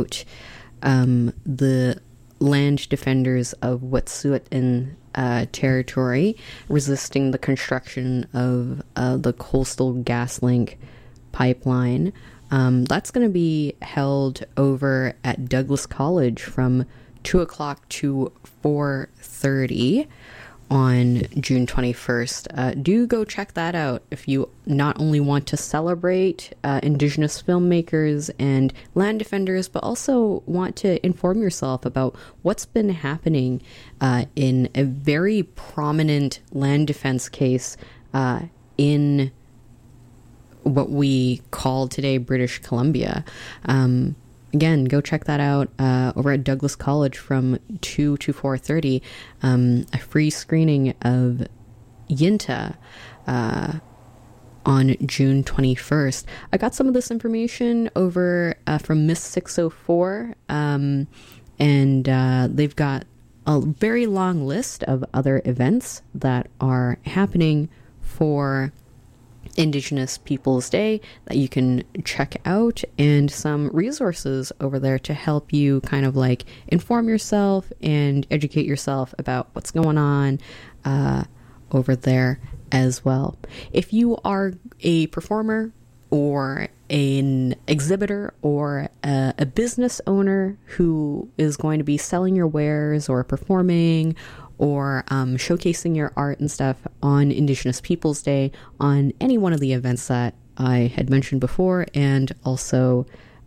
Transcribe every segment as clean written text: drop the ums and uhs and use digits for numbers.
about the land defenders of Wet'suwet'en territory resisting the construction of the Coastal GasLink pipeline. That's going to be held over at Douglas College from 2 o'clock to 4:30 on June 21st. Do go check that out if you not only want to celebrate Indigenous filmmakers and land defenders, but also want to inform yourself about what's been happening in a very prominent land defense case in what we call today British Columbia. Again, go check that out over at Douglas College from 2 to 4:30. A free screening of Yinta on June 21st. I got some of this information over from Miss 604, and they've got a very long list of other events that are happening for Indigenous Peoples Day that you can check out, and some resources over there to help you kind of like inform yourself and educate yourself about what's going on over there as well. If you are a performer or an exhibitor or a business owner who is going to be selling your wares or performing or showcasing your art and stuff on Indigenous Peoples Day, on any one of the events that I had mentioned before, and also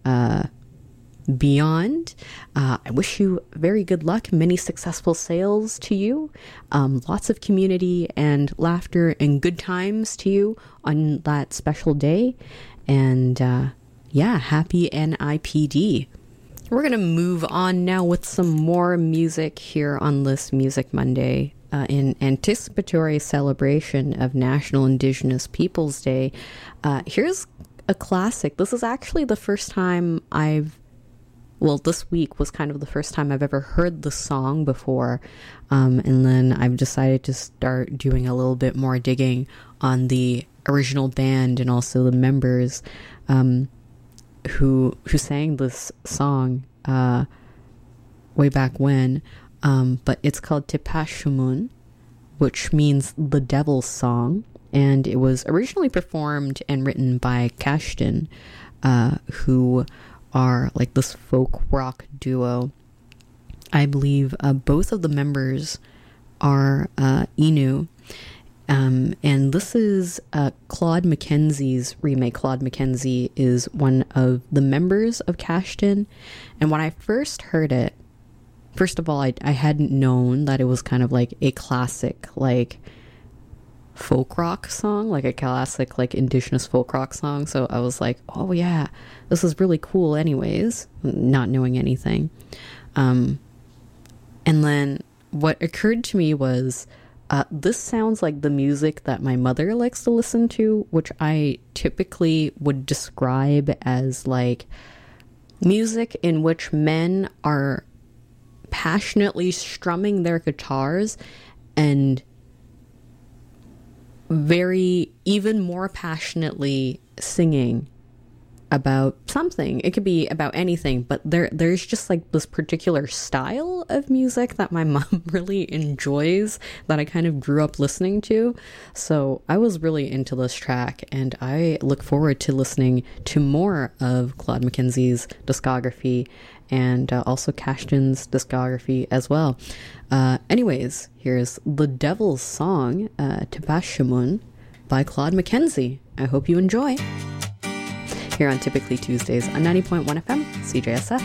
beyond, I wish you very good luck, many successful sales to you, lots of community and laughter and good times to you on that special day, and happy NIPD. We're going to move on now with some more music here on List Music Monday in anticipatory celebration of National Indigenous Peoples Day. Here's a classic. This is actually the first time this week was kind of the first time I've ever heard the song before. And then I've decided to start doing a little bit more digging on the original band and also the members who sang this song way back when, but it's called Tipashumun, which means the Devil's Song, and it was originally performed and written by Kashtin, who are like this folk rock duo. I believe both of the members are Innu. And this is Claude McKenzie's remake. Claude McKenzie is one of the members of Kashtin. And when I first heard it, first of all, I hadn't known that it was kind of like a classic, like, folk rock song, like a classic, like, Indigenous folk rock song. So I was like, oh yeah, this is really cool anyways, not knowing anything. And then what occurred to me was, this sounds like the music that my mother likes to listen to, which I typically would describe as like music in which men are passionately strumming their guitars and even more passionately singing about something. It could be about anything, but there's just like this particular style of music that my mom really enjoys that I kind of grew up listening to. So I was really into this track, and I look forward to listening to more of Claude McKenzie's discography and also Kashtin's discography as well. Anyways, here's The Devil's Song, Tipashumun by Claude McKenzie. I hope you enjoy. Here on Typically Tuesdays on 90.1 FM, CJSF.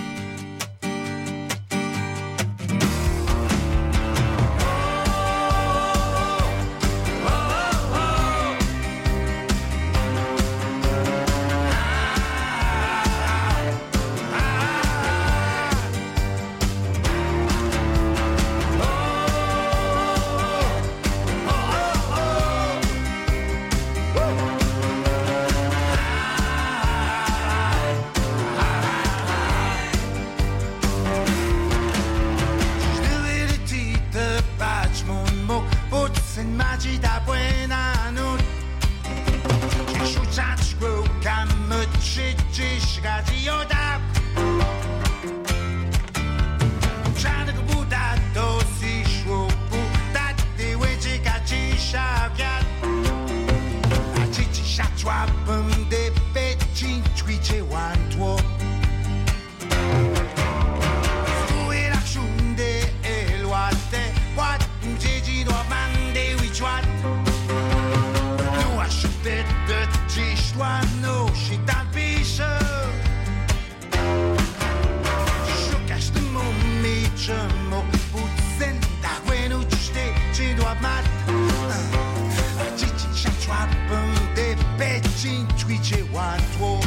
chamo putzen da bueno chiste ci doit mat chichi chatwapen de pechin twitche watwo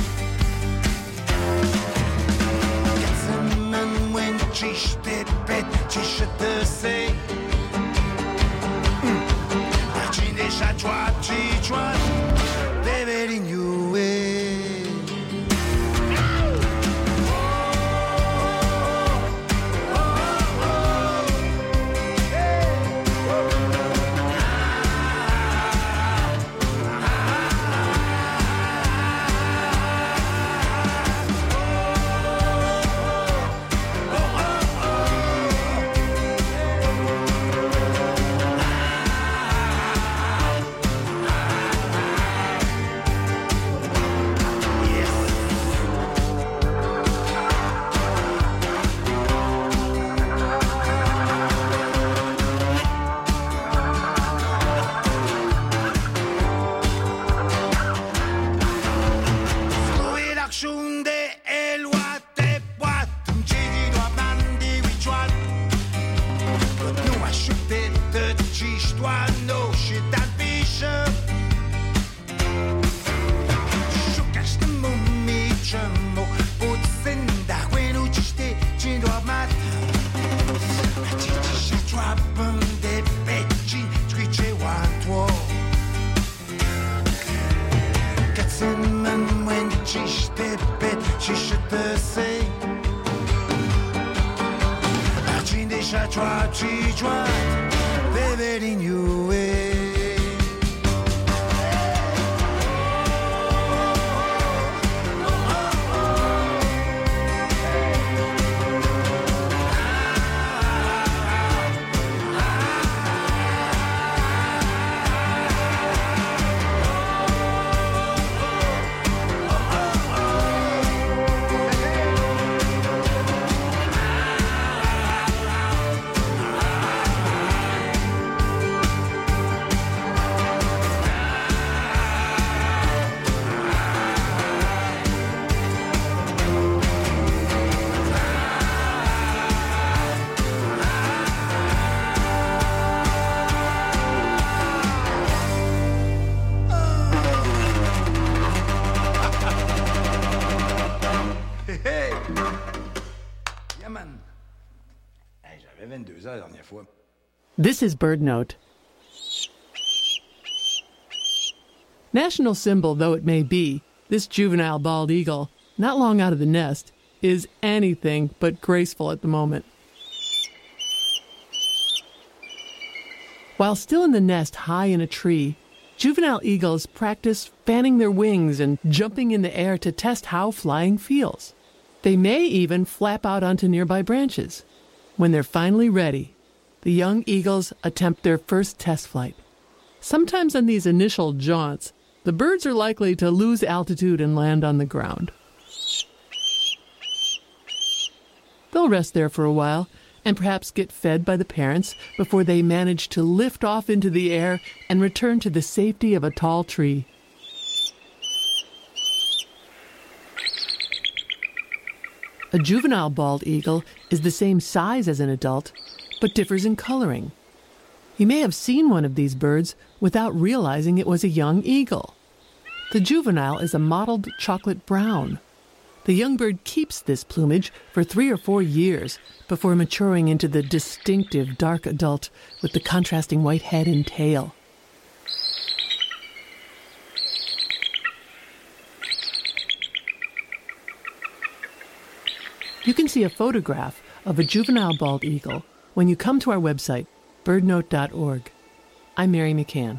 Katzenman when chiste pet chiste say Chinde chatwa chichwa Baby in you way This is BirdNote. National symbol though it may be, this juvenile bald eagle, not long out of the nest, is anything but graceful at the moment. While still in the nest high in a tree, juvenile eagles practice fanning their wings and jumping in the air to test how flying feels. They may even flap out onto nearby branches. When they're finally ready, the young eagles attempt their first test flight. Sometimes on these initial jaunts, the birds are likely to lose altitude and land on the ground. They'll rest there for a while and perhaps get fed by the parents before they manage to lift off into the air and return to the safety of a tall tree. A juvenile bald eagle is the same size as an adult, but differs in coloring. You may have seen one of these birds without realizing it was a young eagle. The juvenile is a mottled chocolate brown. The young bird keeps this plumage for 3 or 4 years before maturing into the distinctive dark adult with the contrasting white head and tail. You can see a photograph of a juvenile bald eagle when you come to our website, birdnote.org. I'm Mary McCann.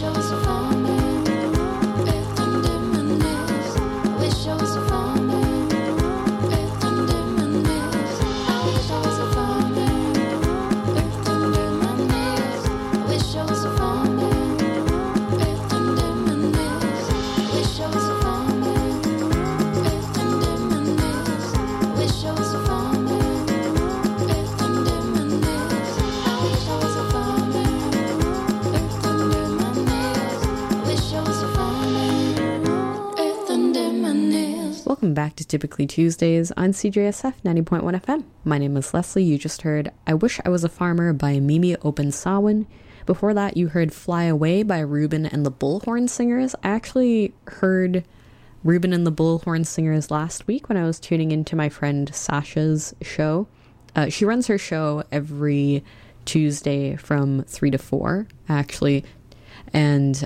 Welcome back to Typically Tuesdays on CJSF 90.1 FM. My name is Leslie. You just heard I Wish I Was a Farmer by Mimi Open-Sawin. Before that, you heard Fly Away by Reuben and the Bullhorn Singers. I actually heard Reuben and the Bullhorn Singers last week when I was tuning into my friend Sasha's show. She runs her show every Tuesday from 3 to 4, actually. And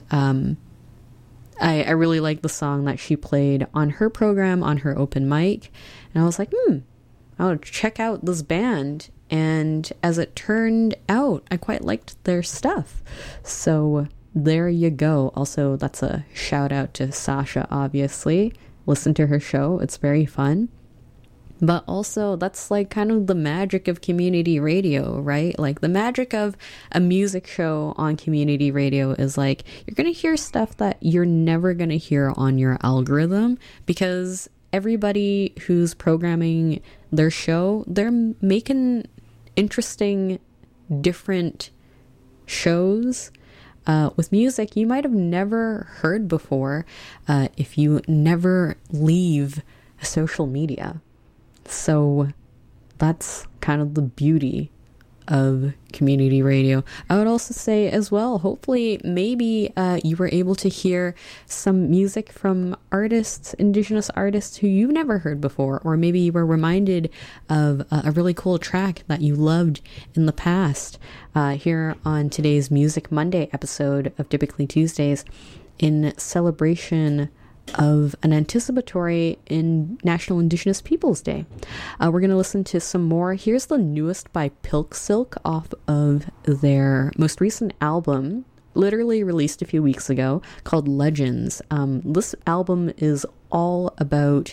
I really like the song that she played on her program, on her open mic. And I was like, I'll check out this band. And as it turned out, I quite liked their stuff. So there you go. Also, that's a shout out to Sasha, obviously. Listen to her show. It's very fun. But also, that's like kind of the magic of community radio, right? Like the magic of a music show on community radio is like, you're going to hear stuff that you're never going to hear on your algorithm, because everybody who's programming their show, they're making interesting, different shows with music you might have never heard before if you never leave social media. So that's kind of the beauty of community radio. I would also say as well, hopefully maybe you were able to hear some music from artists, Indigenous artists who you've never heard before, or maybe you were reminded of a really cool track that you loved in the past here on today's Music Monday episode of Typically Tuesdays in celebration of an anticipatory in National Indigenous Peoples Day. We're going to listen to some more. Here's the newest by Pilk Silk off of their most recent album, literally released a few weeks ago, called Legends. This album is all about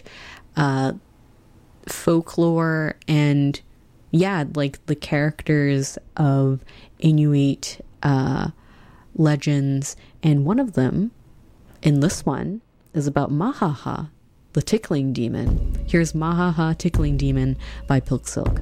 folklore and, like the characters of Inuit legends. And one of them, in this one, is about Mahaha, the tickling demon. Here's Mahaha, Tickling Demon by Pilk Silk.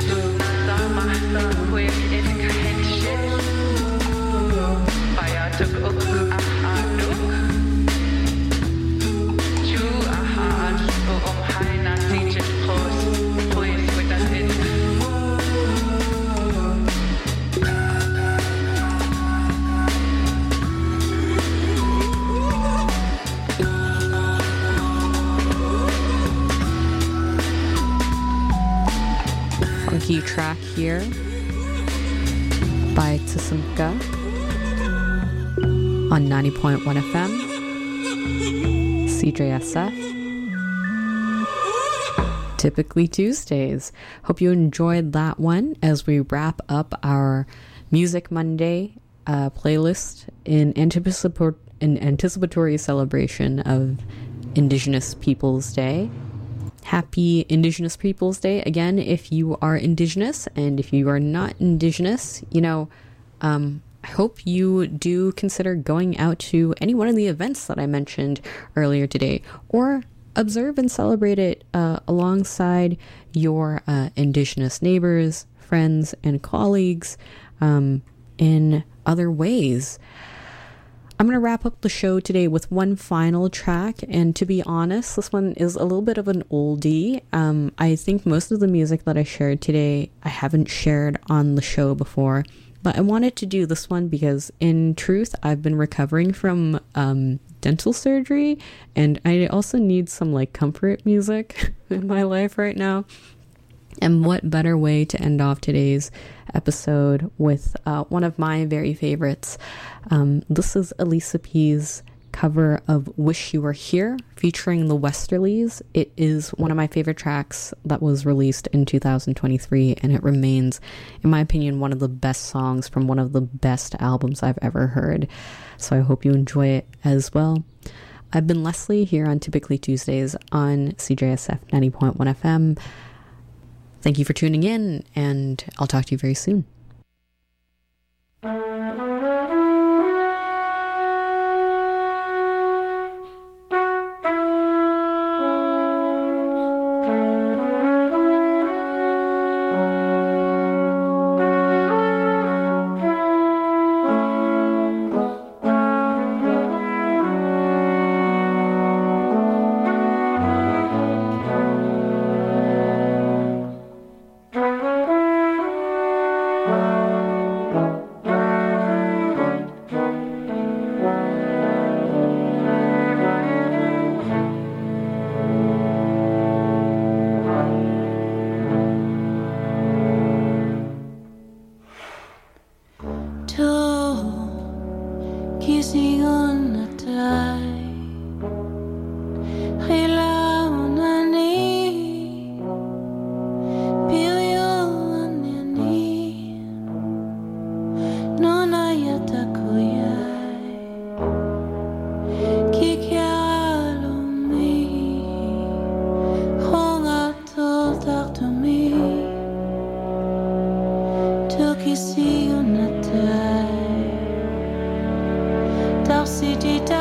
Funky track here by Tsumka on 90.1 FM, CJSF. Typically Tuesdays. Hope you enjoyed that one as we wrap up our Music Monday playlist in anticipatory celebration of Indigenous Peoples Day. Happy Indigenous Peoples Day. Again, if you are Indigenous, and if you are not Indigenous, I hope you do consider going out to any one of the events that I mentioned earlier today, or observe and celebrate it alongside your Indigenous neighbors, friends, and colleagues in other ways. I'm going to wrap up the show today with one final track, and to be honest, this one is a little bit of an oldie. I think most of the music that I shared today, I haven't shared on the show before, but I wanted to do this one because, in truth, I've been recovering from dental surgery, and I also need some comfort music in my life right now. And what better way to end off today's episode with one of my very favorites. This is Elisa P's cover of Wish You Were Here featuring the Westerlies. It is one of my favorite tracks that was released in 2023, and it remains, in my opinion, one of the best songs from one of the best albums I've ever heard. So I hope you enjoy it as well. I've been Leslie here on Typically Tuesdays on CJSF 90.1 FM. Thank you for tuning in, and I'll talk to you very soon. City